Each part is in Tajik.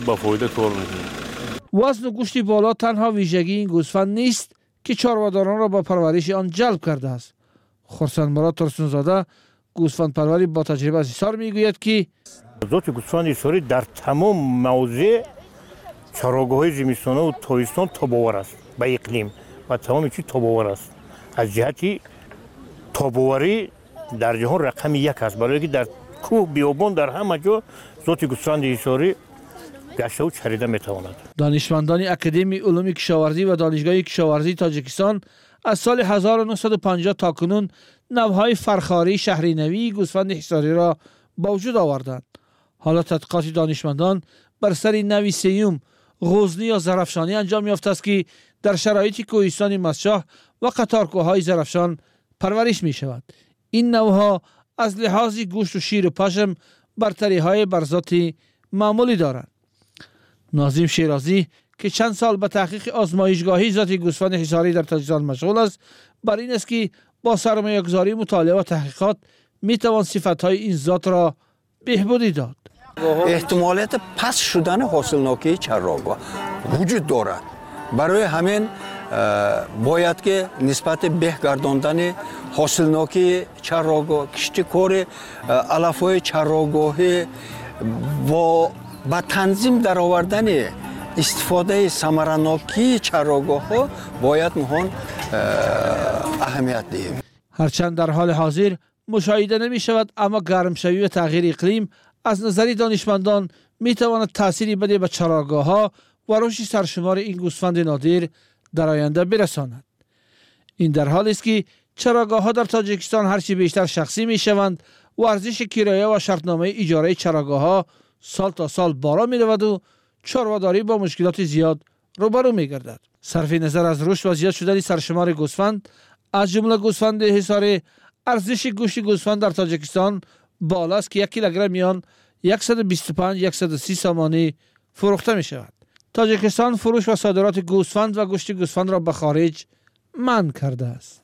با فایده کار میکنیم. وزن و گوشت بالا تنها ویژگی این گوسفند نیست که چاره‌داران را با پرورش آن جلب کرده است. خرسند مراد ترسونزاده گوسفند پروری با تجربه از حصار میگوید که ذات گوسفند حصاری در تمام موضع چراگاه‌های زمستانه و تابستان تاب‌آور است به اقلیم و تمام چیز تاب‌آور است. از جهتی تاب‌آوری در جهان رقم یک است، برای که در کوه بیابان در همه جا ذات گوسفند حصاری گشته و چریده میتواند. دانشمندان اکادمی علوم کشاورزی و دانشگاه کشاورزی تاجیکستان از سال 1950 تا کنون نوع‌های فرخاری شهری نوی گوسفند حصاری را با وجود آوردند. حالا تحقیقات دانشمندان بر سر نوی سیوم غزنی یا زرافشانی انجام یافته است که در شرایط کوهستان مسجح و قطارکوه‌های زرافشان پرورش می شود. این نوع‌ها از لحاظ گوشت و شیر و پشم برتری‌های بر ذات معمولی دارند. ناظم شیرازی که چند سال به تحقیق آزمایشگاهی ذات گوسفند حصاری در تاجیکستان مشغول است، بر این است که با سرمایه‌گذاری مطالعه و تحقیقات می توان صفت‌های این ذات را بهبودی داد. احتمالات پس شدن حاصلناکی چراگاه وجود دارد. برای همین باید که نسبت بهگرداندن حاصلناکی چراگاه، کشت کار علف‌های چراگاهی و با تنظیم در آوردن استفاده ثمره‌ناکی چراگاه ها باید نهان اهمیت دهیم. هرچند در حال حاضر مشاهده نمی شود، اما گرمشوی و تغییر اقلیم از نظر دانشمندان می تواند تأثیری بده به چراگاه ها و رشد سرشمار این گوسفند نادر در آینده برساند. این در حالی است که چراگاه ها در تاجیکستان هرچی بیشتر شخصی می شوند و ارزش کرایه و شرطنامه اجاره چراگاه ها سال تا سال بالا می رود و چاره‌داری با مشکلات زیاد روبرو می گردد. صرف نظر از رشد و زیاد شدن سرشمار گوسفند، از جمله گوسفند حصاری، ارزش گوشت گوسفند در تاجیکستان بالا است که 1 کیلوگرم میان 125-130 سامانی فروخته می شود. تاجیکستان فروش و صادرات گوسفند و گوشت گوسفند را به خارج منع کرده است.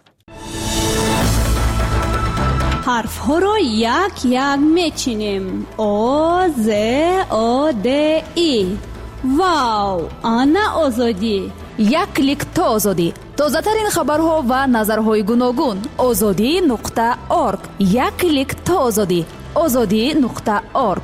حرف ها را یک یک میچینیم. او ز او د ای. واو، آنا آزادی. یک کلیک تا آزادی. تازه ترین خبرها و نظرهای گوناگون. azadi.org. یک کلیک تا آزادی. azadi.org.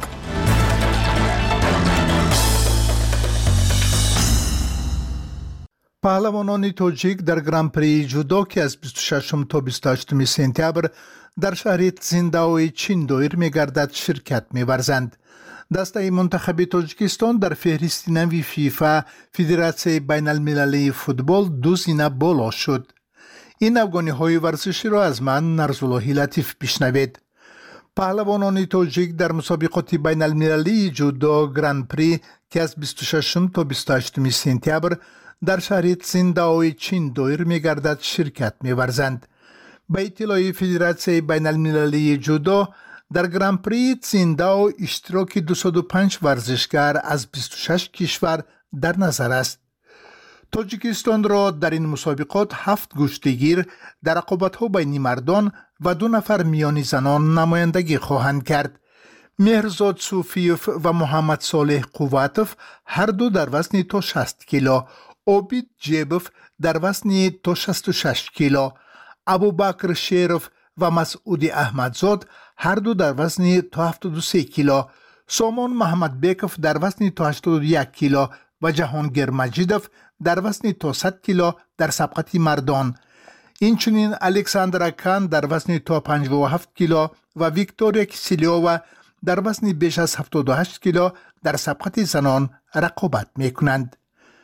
پهلوانان تاجیک در گرانپری جودو که از 26 تا 28 سپتامبر در شهر تسینداو چین دایر می‌گردد شرکت می‌ورزند. دسته منتخب تاجیکستان در فهرست نوی فیفا فدراسیون بین المللی فوتبال 2 زینه بالا شد. این افغانی‌های ورزشی را از من نرزاللهی لطیف بشنوید. پهلوانان تاجیک در مسابقات بین المللی جودو گرانپری که از 26 تا 28 سپتامبر در شهر تسینداو چین دایر می‌گردد شرکت می‌ورزند. به اطلاع فدراسیون بین المللی جودو در گرانپری تسینداو اشتراک 205 ورزشکار از 26 کشور در نظر است. تاجیکستان را در این مسابقات 7 گشتگیر در رقابت‌ها بین مردان و 2 نفر میان زنان نمایندگی خواهند کرد. مهرزاد صوفیوف و محمد صالح قواتوف هر دو در وزن تا 60 کیلو، عابد جیبوف در وزن تا 66 کیلو، ابوبکر شیروف و مسعود احمدزاد هر دو در وزن تا 73 کیلو، سامان محمد بیکوف در وزن تا 81 کیلو و جهانگیر مجیدوف در وزن تا 100 کیلو در سبقت مردان. اینچنین الکساندر کان در وزن تا 57 کیلو و ویکتوریا کیسلیووا در وزن بیش از 78 کیلو در سبقت زنان رقابت میکنند.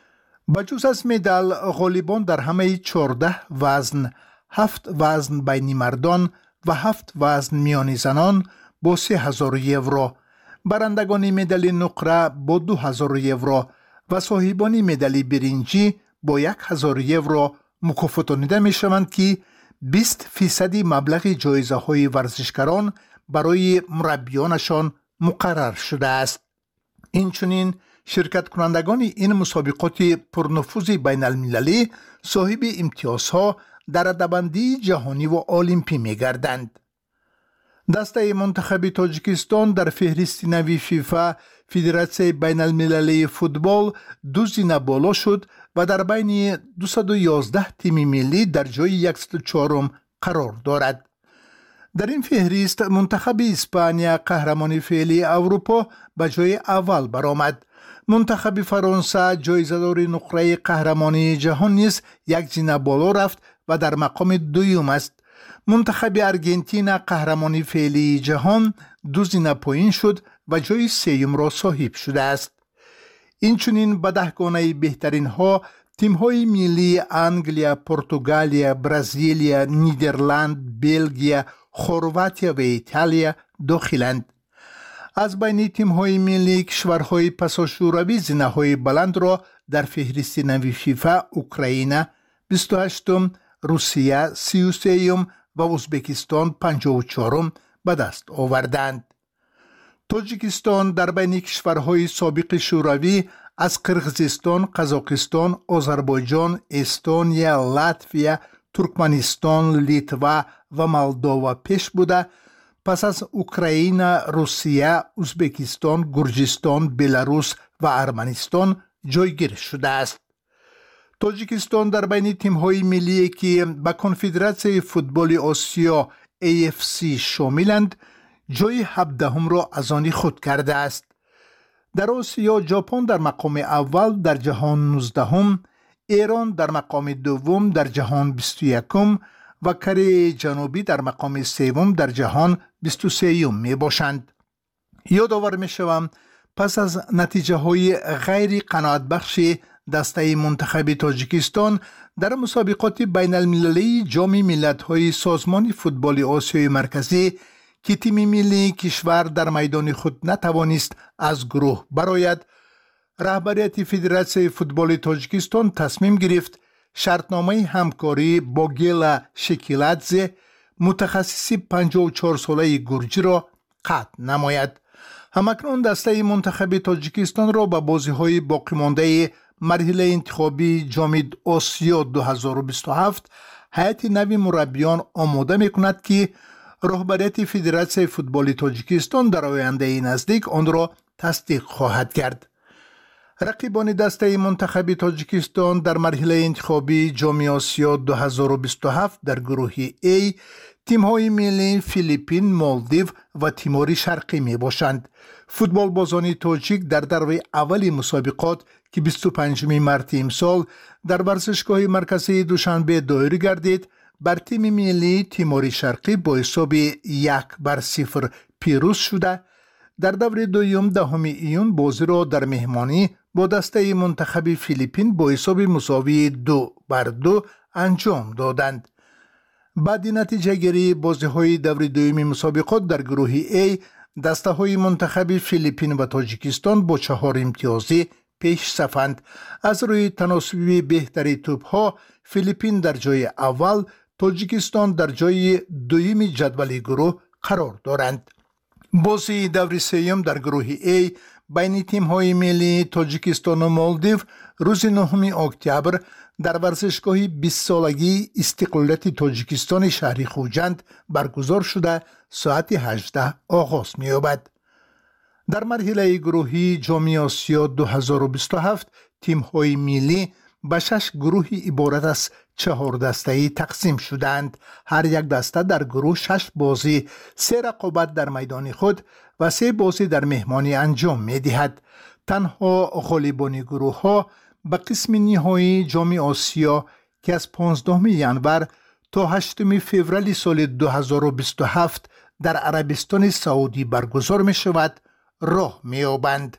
بجز از مدال، غالبان در همه 14 وزن، 7 وزن بین مردان و 7 وزن میان زنان با 3000 یورو، برندگان مدال نقره با 2000 یورو و صاحبان مدال برنجی با 1000 یورو مکافاتانیده می شوند که 20% مبلغ جایزه های ورزشکاران برای مربیانشان مقرر شده است. اینچنین شرکت کنندگان این مسابقات پرنفوذ بین المللی صاحب امتیازها در رده‌بندی جهانی و المپی می گردند. دسته منتخب تاجیکستان در فهرست نوی فیفا فدراسیون بین المللی فوتبال 2 زینه بالا شد و در بین 211 تیم ملی در جای 104 قرار دارد. در این فهرست منتخب اسپانیا قهرمان فعلی اروپا به جای اول برآمد. منتخب فرانسه جایزه‌دار نقره قهرمانی جهان نیز 1 زینه بالا رفت و در مقام دوم است. منتخب ارژانتین قهرمانی فعلی جهان 2 زینه پایین شد و جای سوم را صاحب شده است. اینچنین به 10 گانه بهترین ها تیم‌های ملی انگلیا، پرتغالیا، برزیلیا، نیدرلند، بلژیم، خرواتیا و ایتالیا داخلند. از بین تیم‌های ملی کشورهای پساشوروی زینه‌های بلند را در فهرست نوی فیفا اوکراین 28م، روسیه 33م و ازبکستان 54م به دست آوردند. تاجیکستان در بین کشورهای سابق شوروی از قرقیزستان، قزاقستان، آذربایجان، استونیا، لاتویا، ترکمنستان، لیتوا و مولداوا پیش بوده. پس از اوکراین، روسیه، ازبکستان، گرجستان، بلاروس و ارمنستان جایگیر شده است. تاجیکستان در بین تیم‌های ملی که به کنفدراسیون فوتبال آسیا AFC شاملند جای 17 را از آن خود کرده است. در آسیا ژاپن در مقام اول در جهان 19م، ایران در مقام دوم در جهان 21م و کره جنوبی در مقام سوم در جهان 23م می باشند. یادآور می شوم پس از نتیجه های غیر قناعت بخش دسته منتخب تاجیکستان در مسابقات بین المللی جام ملت‌های سازمان فوتبال آسیای مرکزی که تیم ملی کشور در میدان خود نتوانست از گروه برآید، رهبریت فدراسیون فوتبال تاجیکستان تصمیم گرفت شرطنامه همکاری با گیلا شکیلادزه متخصص 54 ساله گرجی را قطع نماید. همکنون دسته منتخب تاجیکستان را به بازی‌های باقی مانده مرحله انتخابی جام آسیا 2027 هیئت نوی مربیان آماده می‌کند که رهبریت فدراسیون فوتبال تاجیکستان در آینده نزدیک آن را تصدیق خواهد کرد. رقیبان دسته منتخب تاجیکستان در مرحله انتخابی جام آسیا 2027 در گروه A تیم‌های ملی فیلیپین، مالدیو و تیمور شرقی می باشند. فوتبال بازان تاجیک در دوره اول مسابقات که 25 مارس امسال در ورزشگاه مرکزی دوشنبه دایر گردید، بر تیم ملی تیمور شرقی با حساب 1-0 پیروز شده. در دوره دوم 10 ایون بازی را در مهمانی با دسته منتخب فیلیپین با حساب مساوی 2-2 انجام دادند. بعد نتیجه گیری بازی های دوره دوم مسابقات در گروه A دسته های منتخب فیلیپین و تاجیکستان با 4 امتیازی پیش صفند. از روی تناسب بهتری توپ ها فیلیپین در جای اول، تاجیکستان در جای دوم جدول گروه قرار دارند. بازی دوره سوم در گروه A بین تیم‌های ملی تاجیکستان و مالدیو روز 9 اکتبر در ورزشگاه 20 سالگی استقلالیت تاجیکستان شهر خوجند برگزار شده ساعت 18 آغاز می‌یابد. در مرحله گروهی جام آسیا 2027 تیم‌های ملی به 6 گروه عبارت از 4 دسته‌ای تقسیم شدند. هر یک دسته در گروه 6 بازی، 3 رقابت در میدان خود و 3 بازی در مهمانی انجام می‌دهد. تنها غالبان گروه‌ها به قسم نهایی جام آسیا که از 15 ژانویه تا 8 فوریه سال 2027 در عربستان سعودی برگزار می‌شود راه می‌یابند.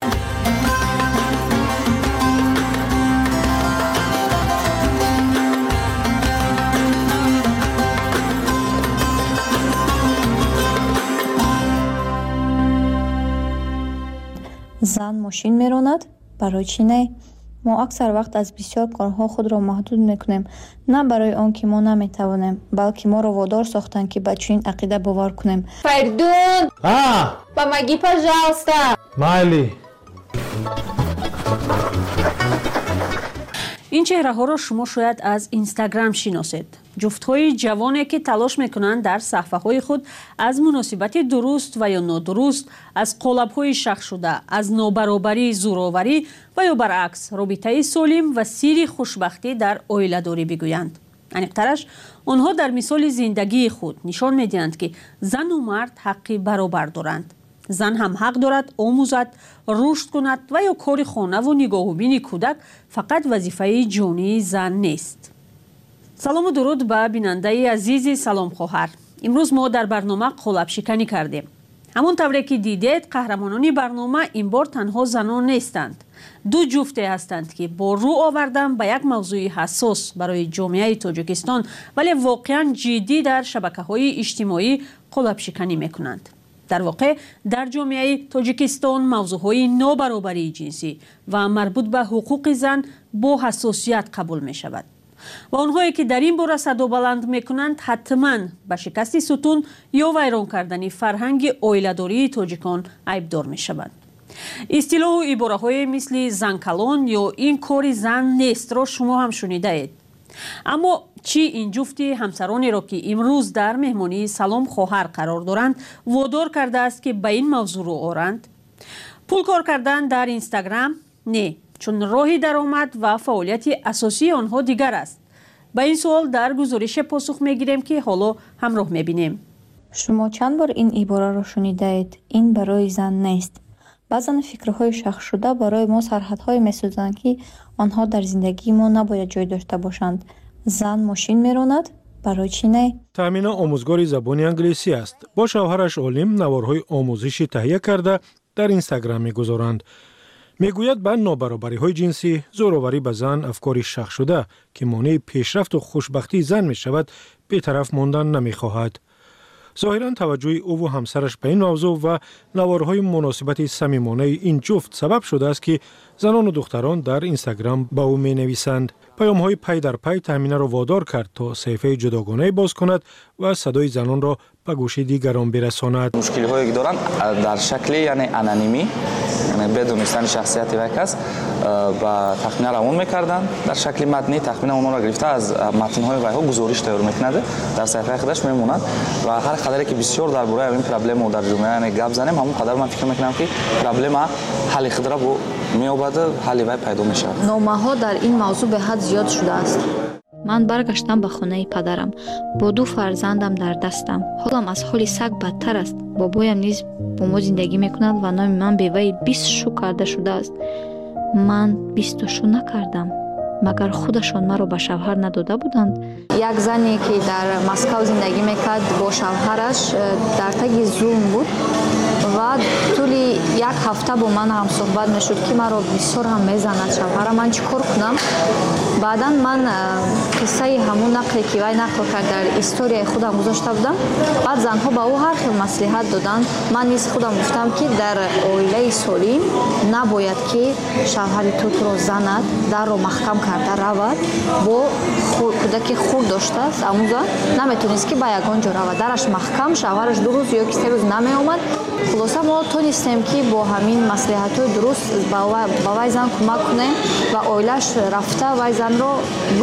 зан мошин меронад барои чӣ не? мо аксар вақт аз бисёр корҳо худро маҳдуд мекунем, на барои он ки мо наметавонем, балки моро водор сохтанд ки ба чунин ақида бовар кунем. Фаридун! Помоги, пожалуйста! Майли! این چهره‌ها را شما شاید از اینستاگرام شناسید. جفت‌های جوانی که تلاش میکنند در صحفه‌های خود از مناسبت درست و یا نادرست، از قالب‌های شخص شده، از نابرابری، زورآوری و یا برعکس رابطه سالم و سیر خوشبختی در عائله‌داری بگویند. عمیق‌ترش آنها در مثال زندگی خود نشان می‌دهند که زن و مرد حقی برابر دارند. زن هم حق دارد آموزد، رشد کند و یا کار خانه و نگاه و بین کودک فقط وظیفه جانی زن نیست. سلام و درود به بیننده عزیز سلام خواهر. امروز ما در برنامه قالب شکنی کردیم. همون طوری که دیدید قهرمانان برنامه این بار تنها زنان نیستند. دو جفته هستند که با رو آوردن به یک موضوع حساس برای جامعه تاجیکستان ولی واقعا جدی در شبکه‌های اجتماعی قالب شکنی میکنند. در واقع در جامعه تاجیکستان موضوعهای نابرابری جنسی و مربوط به حقوق زن با حساسیت قبول می شود. و آنهایی که در این باره صدا بلند می کنند حتما به شکست ستون یا ویران کردن فرهنگ عائله‌داری تاجیکان عیبدار می شوند. اصطلاح و عباره های مثل زن کلان یا این کار زن نیست را شما هم شنیده اید. اما چی این جفتی همسرانی را که امروز در مهمانی سلام خواهر قرار دارند وادار کرده است که به این موضوع رو آورند؟ پول کار کردن در اینستاگرام؟ نه، چون راه درآمد و فعالیت اساسی آنها دیگر است. به این سوال در گزارش پاسخ میگیریم که حالا همراه میبینیم. شما چند بار این عباره را شنیده اید؟ این برای زن نیست. بعضن فکرهای شخص شده برای ما سرحدهای می‌سازند که آنها در زندگی ما نباید جای داشته باشند. زن ماشین می‌راند، برای چی نه؟ تامینه آموزگار زبان انگلیسی است. با شوهرش عالم نوارهای آموزشی تهیه کرده در اینستاگرام می‌گذارند. میگوید به نابرابری‌های جنسی، زورآوری به زن افکاری شخص شده که مانع پیشرفت و خوشبختی زن می‌شود، بی‌طرف ماندن نمی‌خواهد. ظاهراً توجه او و همسرش به این موضوع و نوارهای مناسبت صمیمانه این جفت سبب شده است که زنان و دختران در اینستاگرام به او می نویسند. پیام‌های پی در پی تامینه را وادار کرد تا صفحه جداگانه باز کند و صدای زنان را به گوش دیگران برساند. مشکل‌هایی که دارند در شکل یعنی انانیمی، یعنی بدونستن شخصیت یک کس و تخمین روان می‌کردند. در شکل متنی تخمین اونها را گرفته از متن‌های ویها گزارش تیار می‌کند، در صفحه خودش می‌ماند و هر قدری که بسیار درباره این پرابلم در جامعه گپ زنیم، همون قدر من فکر می‌کنم که پرابلم حل خود را می‌یابد، حل وی پیدا می‌شود. نامه‌ها در این موضوع به حد زیاد شده است. من برگشتم به خانه پدرم با دو فرزندم در دستم. حالم از حال سگ بدتر است. بابایم نیز با ما زندگی میکند و نام من به وی 20 شو کرده شده است. من 20 شو نکردم. مگر خودشان مرا به شوهر نداده بودند؟ یک زنی که در مسکو زندگی میکرد با شوهرش در تگ زوم بود و طولی یک هفته با من هم صحبت میشد که مرا بسیار هم میزند شوهرم. من چیکار کنم؟ بعدا من قصه همون نقلی که وی نقل کرد در استوری خودم گذاشته بودم. بعد زنها به او هر خیل مصلحت دادند. من نیز خودم گفتم که در عائله سالم نباید که شوهر تو را زند، در را محکم کرده رود، با کودک خود داشته است اموزا نمیتونست که به یگان جا رود، درش محکم، شوهرش 2 روز یا 3 روز نمی آمد. خلاصه ما تونستیم که با همین مصلحت‌های درست با وی زن کمک کنیم و عائله‌اش رفته وی زن رو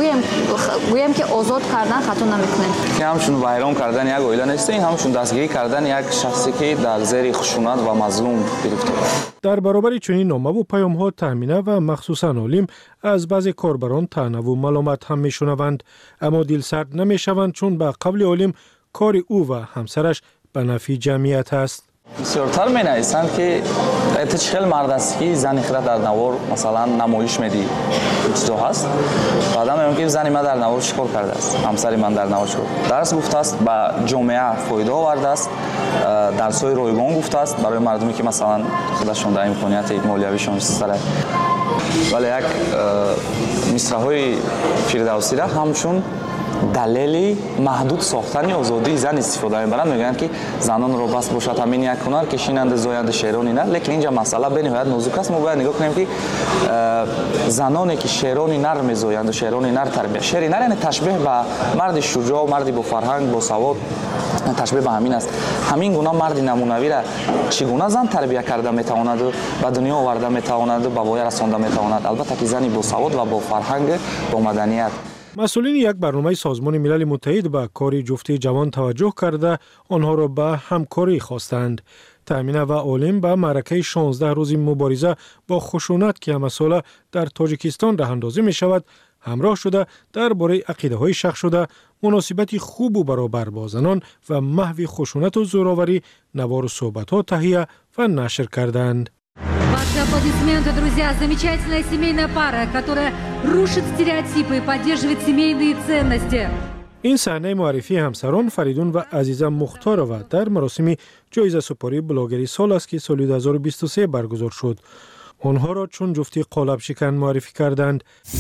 گویم که آزاد کردن خطا نمیکنیم. که همشون ویران کردن یک عائله نیست، این همشون دستگیری کردن یک شخصی که در زیر خشونت و مظلوم گرفته است. در برابر چنین نامه و پیام‌ها تامینه و مخصوصاً عالم از بعضی کاربران طعنه و ملامت هم میشنوند، اما دلسرد نمیشوند چون به قول عالم کار او و همسرش به نفع جمعیت است. بسیارتر می نویسند که چه خیلی مرد است که زنی خود در نوار مثلا نمایش میدی چیزا هست. بعدا میگم که زنی من در نوار چیکار کرده است، همسری من در نوار چیکار درس گفته است، به جامعه فایده آورده است، درس‌های رایگان گفته است برای مردمی که مثلا خودشون در امکانیت مالیویشون سره. ولی یک مصرع‌های فردوسی را همچون دلیلی محدود ساختن آزادی زن استفاده می‌برند. میگن که زنان رو بس باشد همین یک هنر کشیننده زاینده شیرانی نه، لیکن اینجا مسئله به نهایت نازک است. ما باید نگاه کنیم که زنانی که شیرانی نر می‌زایند و شیرانی نر تربیت، شیرانی نر یعنی تشبیه به مرد شجاع، مردی با فرهنگ، با سواد، تشبیه به همین است. همین گونه مرد نمونوی را چگونه زن تربیت کرده میتواند و به دنیا آورده میتواند و به وای رسانده میتواند. البته که زنی با سواد و با فرهنگ، با مدنیت. مسئولین یک برنامه سازمان ملل متحد به کار جفتی جوان توجه کرده آنها را به همکاری خواستند. تامینه و عالم به معرکه 16 روزی مبارزه با خشونت که مسئله در تاجیکستان راه اندازی می شود همراه شده درباره عقیده های شخص شده مناسبت خوب و برابر با زنان و محو خشونت و زوراوری نوار صحبت ها تهیه و نشر کردند. Ваши аплодисменты, друзья. Замечательная семейная пара, которая рушит стереотипы и поддерживает семейные ценности. این صحنه معرفی همسران فریدون و عزیزه مختارова در مراسم جایزه سپاری بلاگری سال است که سال 2023 برگزار شد. آنها را چون جفتی قالب شکن معرفی کردند.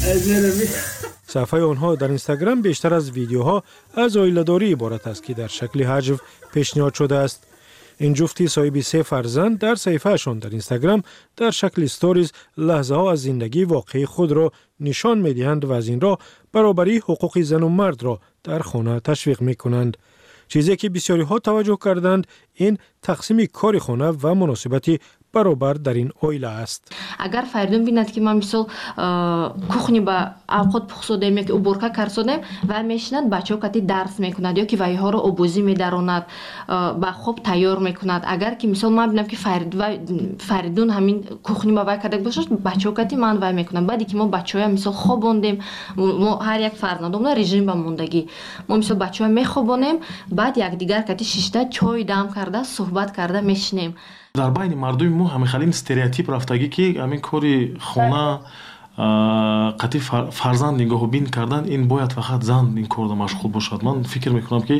صفحه آنها در اینستاگرام بیشتر از ویدیوها از عائله‌داری عبارت است که در شکل حجو پیشنهاد شده است. این جفتی صاحب 3 فرزند در صفحه‌شان در اینستاگرام در شکل استوریز لحظه ها از زندگی واقعی خود را نشان می‌دهند و از این راه برابری حقوق زن و مرد را در خانه تشویق می‌کنند. چیزی که بسیاری ها توجه کردند این تقسیم کار خانه و مناسبتی برابر در این عائله است. اگر فریدون بیند که من مثل کухни با اوقات پخسودیم یا که уборка کردیم و میشنند بچه‌ها کتی درس میکند یا که وایها رو آبوزی میداروند با خوب تیار میکند. اگر که مثل من ببینم که فریدون همین کухни با وای کرده باشه بچه‌ها کتی من وای میکنم. بعدی که ما بچه‌ها مثل خوابوندیم ما هر یک فرزندمون رژیم با موندگی ما مثل بچه‌ها میخوابونیم بعد یک دیگر کتی شیشته چای دم کرده صحبت کرده میشنیم. дар байни мардуми мо ҳамихалин стереотип рафтагӣ ки ҳамин кори хона қатъи фарзанд нигоҳубин кардан ин бояд фақат зан ин корда машғул бошад. ман фикр мекунам ки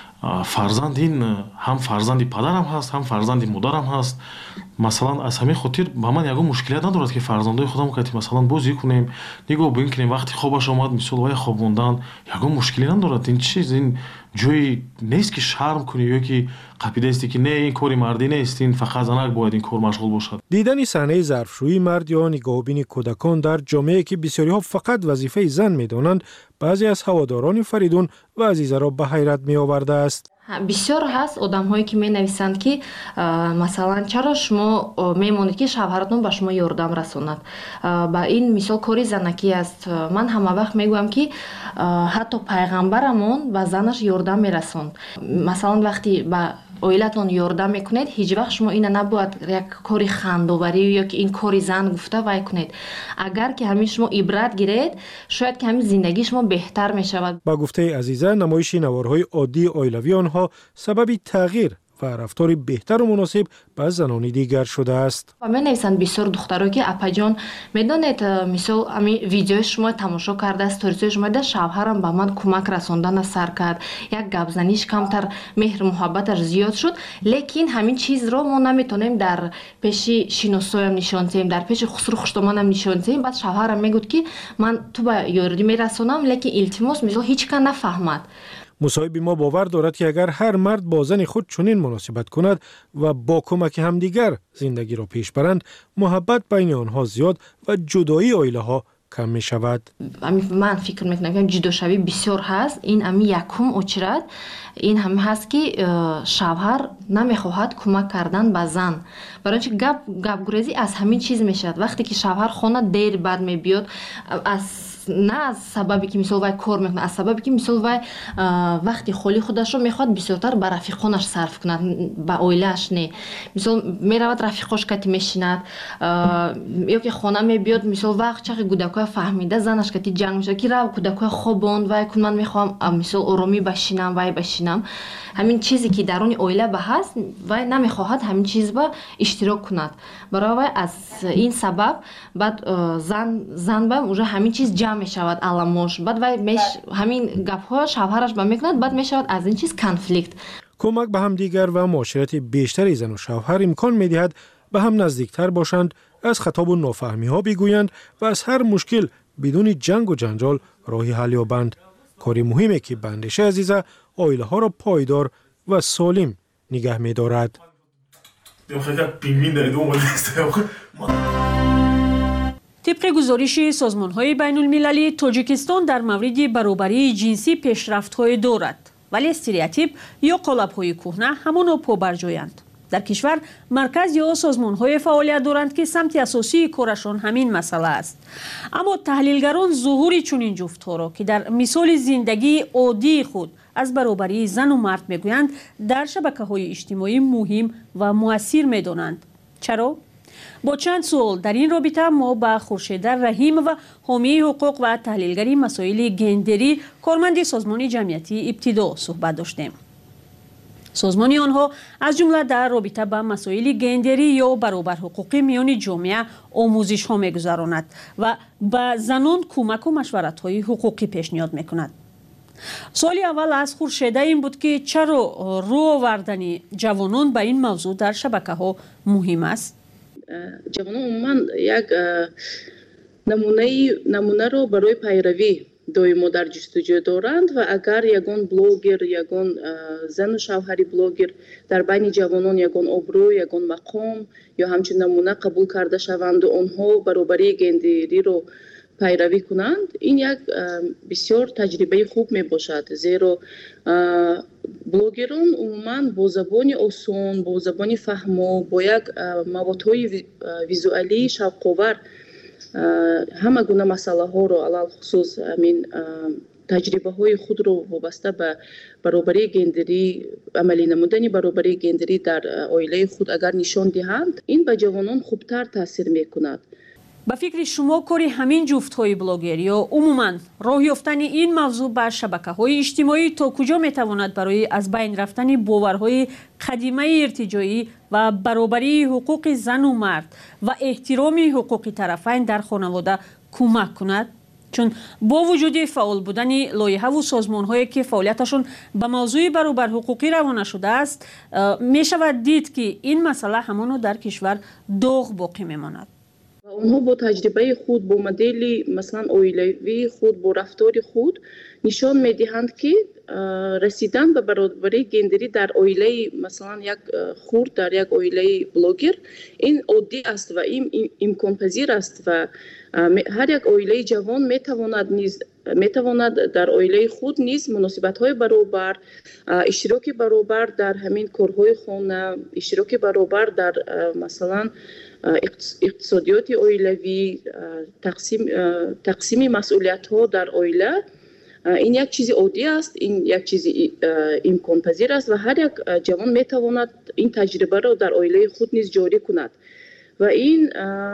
фарзанд ин ҳам фарзанди падарам ҳаст ҳам фарзанди модарам ҳаст. масалан аз ҳамин хотир ба ман ягон мушкилият надорад ки фарзандои худам кати масалан бозӣ кунем нигоҳ бин кунем вақти хобаш омад мисол вай хобондан ягон мушкилӣ надорад. ин чиз ин ҷои нест ки шарм кунӣ ё ки қапидаисти ки не ин кори мардӣ нест ин фақат занак бояд ин кор машғул бошад. дидани саҳнаи зарфшӯии мард ё нигоҳубини кӯдакон дар ҷомеае ки бисёриҳо фақат вазифаи зан медонанд баъзе аз ҳаводорони фаридун ва азизаро ба ҳайрат меовардааст. бисёр ҳаст одамҳое ки менависанд ки масалан чаро шумо мемонед ки шавҳаратон ба шумо ёрдам расонад. ба ин мисол кори занакӣ аст. ман ҳама вақт мегӯям ки ҳатто пайғамбарамон ба занаш ёрдам мерасонд. масалан вақти ба оилатон ёрдам мекунед ҳеҷ вақт шумо ина набояд як кори хандоварӣ ё ки ин кори зан гуфта вай кунед. агар ки ҳамин шумо ибрат гиред шояд ки ҳамин зиндагии шумо беҳтар мешавад. ба гуфтаи азиза намоиши наворҳои оддии оилавии онҳо сабаби тағйир و رفتاری بهتر و مناسب با زنان دیگر شده است. و می‌نویسند بسیار دخترها که اپاجان میدونید مثلا همین ویدیو شما تماشا کرده استوریز شما ده شوهرم به من کمک رساندن سر کرد یک گپ زنیش کمتر مهر محبتش زیاد شد لیکن همین چیز رو ما نمیتونیم در پیش شناسایم نشان دهیم در پیش خسرو خوشتمانم نشان دهیم. بعد شوهرم میگفت که من تو به یاردی میرسونم لیکن التماس مثلا هیچ کس نفهمد. مصاحب ما باور دارد که اگر هر مرد با زن خود چنین مناسبت کند و با کمک همدیگر زندگی را پیش برند محبت بین آنها زیاد و جدایی عائله ها کم می شود. من فکر میکنم که جداشوی بسیار هست. این امی یکم اچرد این هم هست که شوهر نمیخواهد کمک کردن به زن. برای اینکه گپ گریزی از همین چیز میشد. وقتی که شوهر خانه دیر بعد میبیاد از نه از سببی که مثلا وای کار میکنه از سببی که مثلا وای وقتی خالی خودش رو میخواد بسیارتر به رفیقانش صرف کنه به عائله‌اش نه. مثلا میرود رفیقاش کتی میشیند یا که خانه میبیاد مثلا وقت چقدر کودکای فهمیده زنش کتی جنگ میشه که رو کودکای خوابوند وای کن من میخوام مثلا آرامی بشینم وای بشینم. همین چیزی که درون عائله به هست وای نمیخواهد همین چیز با اشتراک کند. برای وای از این سبب بعد زن با اونجا همین چیز جمع میشود علامش بعد وای همین گپ‌ها شوهرش با میکند بعد میشود از این چیز کنفلیکت. کمک به هم دیگر و معاشرت بیشتری زن و شوهر امکان میدهد به هم نزدیکتر باشند، از خطاب و نافهمی ها بگویند و از هر مشکل بدون جنگ و جنجال راهی حل یابند. کاری مهمه که بندش عزیزه عائله ها را پایدار و سالم نگه می‌دارد. طبق گزارش سازمان‌های بین‌المللی تاجیکستان در مورد برابری جنسی پیشرفت‌های دارد ولی استریوتیپ یا قالب‌های کهنه همانا پابرجایند. در کشور مرکز یا سازمان‌های فعالیت دارند که سمت اساسی کارشان همین مسئله است. اما تحلیلگران ظهور چنین جفت‌ها را که در مثال زندگی عادی خود از برابری زن و مرد میگویند در شبکه‌های اجتماعی مهم و مؤثر می‌دانند. چرا؟ با چند سوال در این رابطه ما با خورشیده رحیم و حامی حقوق و تحلیلگری مسائل گندری کارمند سازمان جمعیتی ابتدا صحبت داشتیم. سازمان آنها از جمله در رابطه با مسائل گندری یا برابر حقوقی میان جامعه آموزش ها میگذراند و به زنان کمک و مشورت های حقوقی پیشنهاد میکند. سوالی اول از خورشیده این بود که چرا رو آوردن جوانان به این موضوع در شبکه ها مهم است؟ جوانان عموما یک نمونه رو برای پیروی دویمو در جستجو دارند و اگر یگان بلوگر، یگان زن و شوهری بلوگر در بین جوانان یگان ابرو، یگان مقام یا همچنین نمونه قبول کرده شوند و آنها برابری گندری رو پیروی کنند، این یک بسیار تجربه خوب می باشد، زیرا بلوگران عموما با زبان آسان، با زبان فهمو، با یک موادهای ویزوالی شوق‌آور همه گونه مسئله ها رو علل خصوص همین تجربه های خود رو وابسته به برابری گندری، عملی نمودن برابری گندری در عائله خود اگر نشان دهند، این به جوانان خوبتر تاثیر میکند. به فکر شما کاری همین جفت های بلاگر یا عموما راه یافتن این موضوع بر شبکه های اجتماعی تا کجا میتواند برای از بین رفتن باورهای قدیمه ارتجاعی و برابری حقوق زن و مرد و احترام حقوق طرفین در خانواده کمک کند؟ چون با وجود فعال بودن لایحه و سازمان هایی که فعالیتشون به موضوع برابر حقوقی روانه شده است، می شود دید که این مسئله همانو در کشور داغ باقی میماند. اونها با تجربه خود، با مدل مثلا عائلوی خود، با رفتار خود نشان میدهند که رسیدن به برابری گندری در عائله مثلا یک خرد، در یک عائله بلوگر، این عادی است و این امکان پذیر است و هر یک عائله جوان میتواند در عائله خود نیز مناسبت های برابر، اشتراک برابر در همین کارهای خانه، اشتراک برابر در مثلا اقتصادیات عائلوی، تقسیم مسئولیت ها در عائله، این یک چیز عادی است، این یک چیز امکان پذیر است و هر یک جوان میتواند این تجربه را در عائله خود نیز جاری کند و این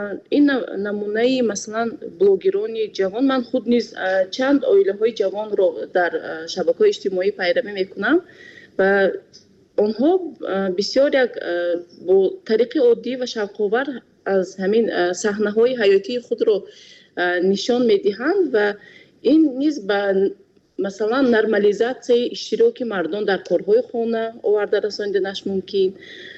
نمونه مثلا بلوگران جوان، من خود نیز چند عائله های جوان را در شبکه‌های اجتماعی پیروی میکنم و آنها بسیار یک با طریق عادی و شوق‌آور از همین صحنه‌های حیاتی خود را نشان میدهند و این نیز به مثلا نرمالیزاسیون اشتراک مردان در کارهای خانه آورده رساندنش ممکن.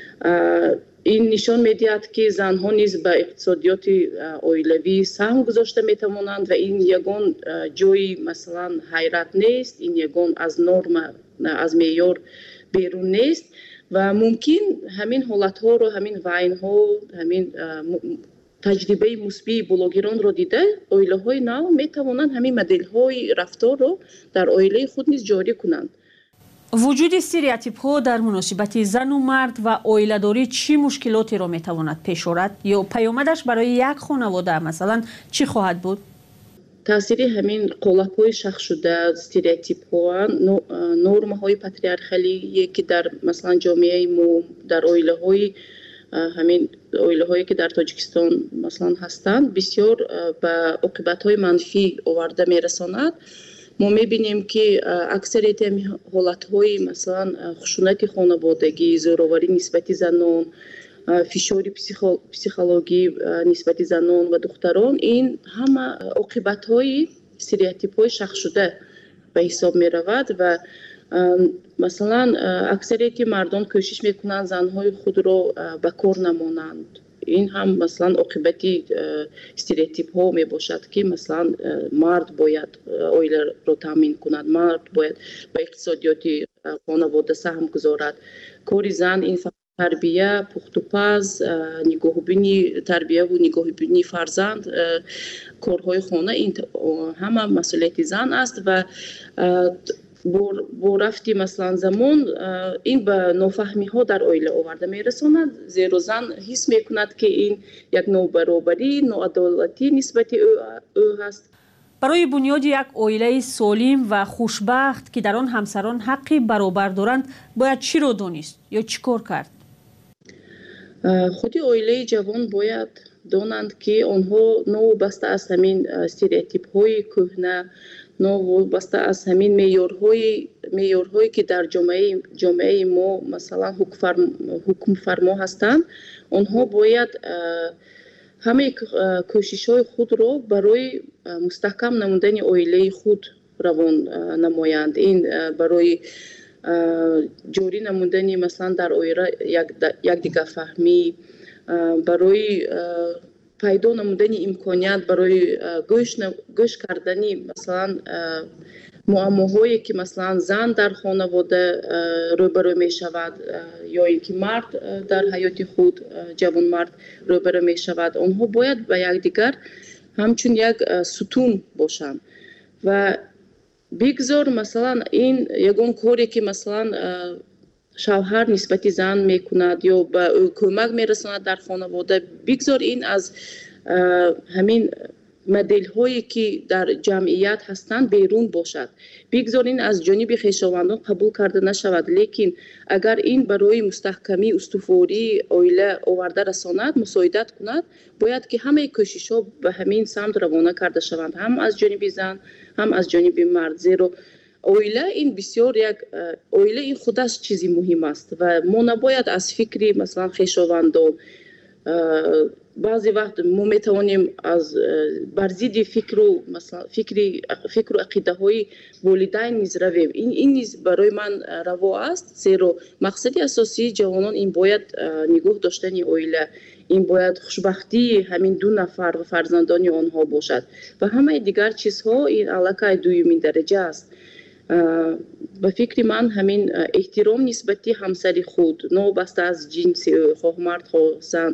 این نشان میدهد که زنها نیز به اقتصادیات عائلوی سهم گذاشته میتوانند و این یگان جای مثلا حیرت نیست، این یگان از نرم، از معیار بیرون نیست و ممکن همین حالت ها رو، همین وین ها، همین تجربه مثبت بلوگران رو دیده عائله های نو میتوانند همین مدل های رفتار رو در عائله خود نیز جاری کنند. وجود استریوتیپ ها در مناسبت زن و مرد و عائله داری چی مشکلاتی را میتواند پیش آورد یا پیامدش برای یک خانواده مثلا چی خواهد بود؟ تاثیر همین قالب‌های شخص شده، استریوتیپ‌ها، نرم‌های پاتریارخالی که در مثلا جامعه ما، در عائله‌های همین عائله‌هایی که در تاجیکستان مثلا هستند، بسیار به عاقبت‌های منفی آورده می‌رساند. ما می‌بینیم که اکثریت حالت‌های مثلا خشونت خانوادگی، زورآوری نسبت زنان، فشار پسیخولوژی نسبت زنان و دختران، این همه عاقبت‌های استریوتیپ‌های شخص شده به حساب می‌رود و مثلا اکثریت مردان کوشش می‌کنند زن‌های خود را به کار نمانند. این هم مثلا عاقبتی استریوتیپ‌ها میباشد که مثلا مرد باید عائله را تامین کند، مرد باید به اقتصادیات خانواده سهم گذارد. کار زن این تربیه، پخت و پز، نگاهبینی تربیه و نگاهبینی فرزند، کارهای خانه، این همه مسئولیت زن است و бо рафти маслан замон ин ба нофаҳмиҳо дар оила оварда мерасонад, зеро зан ҳис мекунад ки ин як нобаробарӣ, ноадолатӣ нисбати ӯ ҳаст. барои бунёди як оилаи солим ва хушбахт ки дар он ҳамсарон ҳаққи баробар доранд бояд чиро донист ё чӣ кор кард? худи оилаи ҷавон бояд донанд ки онҳо новобаста аз ҳамин стереотипҳои кӯҳна, новобаста аз ҳамин меъёрҳое ки дар ҷомеаи мо масалан ҳукмфармо ҳастанд, онҳо бояд ҳамаи кӯшишҳои худро барои мустаҳкам намудани оилаи худ равон намоянд. Ин барои ҷорӣ намудани масалан дар оила якдигарфаҳмӣ, барои пайдо намудани имконият барои гӯш кардани масалан муаммоҳое ки масалан зан дар хонавода рӯбарӯ мешавад ё ин ки мард дар ҳаёти худ ҷавонмард рӯбарӯ мешавад, онҳо бояд ба якдигар ҳамчун як сутун бошанд ва бигзор масалан ин ягон коре ки масалан шавҳар нисбати зан мекунад ё ба ӯ кӯмак мерасонад дар хонавода, бигзор ин аз ҳамин моделҳое ки дар ҷамъият ҳастанд берун бошад. Бигзор ин аз ҷониби хешовандон қабул карда нашавад, лекин агар ин барои мустаҳкамӣ устувории оила оварда расонад, мусоидат кунад, бояд ки ҳамаи кӯшишҳо ба ҳамин самт равона карда шаванд, ҳам аз ҷониби зан, ҳам аз ҷониби мард. Зеро оила ин бисёр як оила ин худаш чизи муҳим аст ва мо набояд аз фикри масалан хешовандон баъзе вақт мо метавонем аз бар зидди фикру ақидаҳои волидайн низ равем. Ин низ барои ман раво аст, зеро мақсади асосии ҷавонон ин бояд нигоҳ доштани оила, ин бояд хушбахтии ҳамин ду нафар ва фарзандони онҳо бошад ва ҳамаи дигар чизҳо ин аллакай дуюмин дараҷа аст. ба фикри ман ҳамин эҳтиром нисбати ҳамсари худ новобаста аз ҷинси ӯ, хоҳ мард хоҳ зан,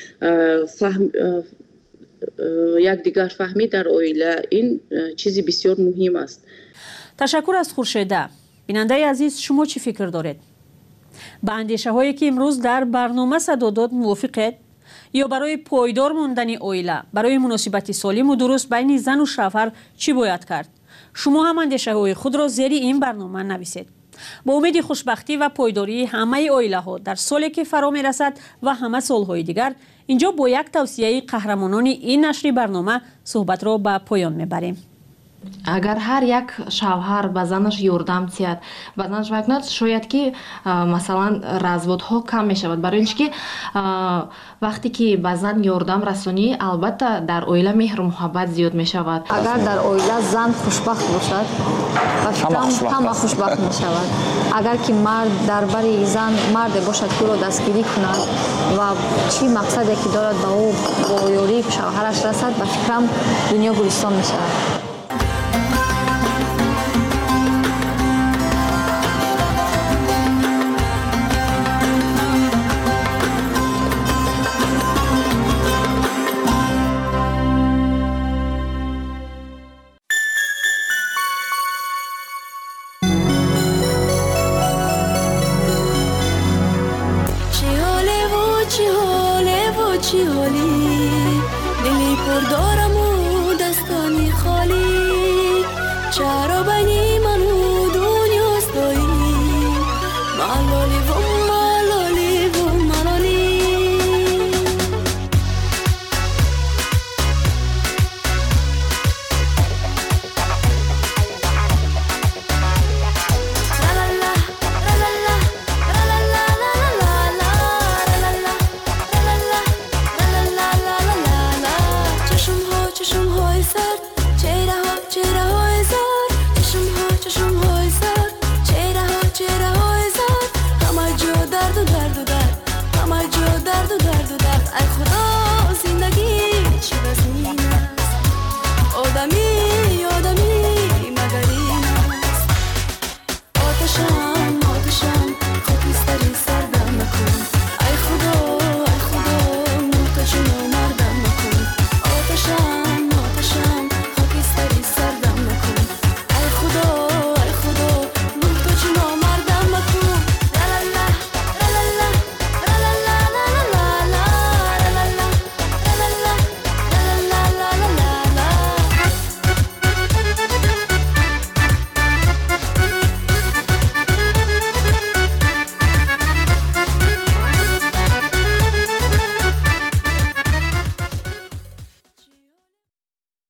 якдигарфаҳмӣ дар оила ин чизи бисёр муҳим аст. ташаккур аз хуршеда. бинандаи азиз, шумо чӣ фикр доред? ба андешаҳое ки имрӯз дар барнома садо дод мувофиқед? ё барои пойдор мондани оила, барои муносибати солиму дуруст байни зану шавҳар чӣ бояд кард? шумо ҳам андешаҳои худро зери ин барнома нависед. бо умеди хушбахтӣ ва пойдории ҳамаи оилаҳо дар соле ки фаро мерасад ва ҳама солҳои дигар, инҷо бо як тавсияи қаҳрамонони ин нашри барнома суҳбатро ба поён мебарем. агар ҳар як шавҳар ба занаш ёрдам диҳад, ба занаш вакнад, шояд ки масалан разводҳо кам мешавад, барои ин ки вақте ки ба зан ёрдам расонӣ, албатта дар оила меҳру муҳаббат зиёд мешавад. агар дар оила зан хушбахт бошад, ба фикрам ҳама хушбахт мешавад. агар ки мард дар бари зан марде бошад ки ӯро дастгирӣ кунад ва чӣ мақсаде ки дорад ба ӯ бо ёрии шавҳараш расад, ба фикрам дунё гулистон мешавад.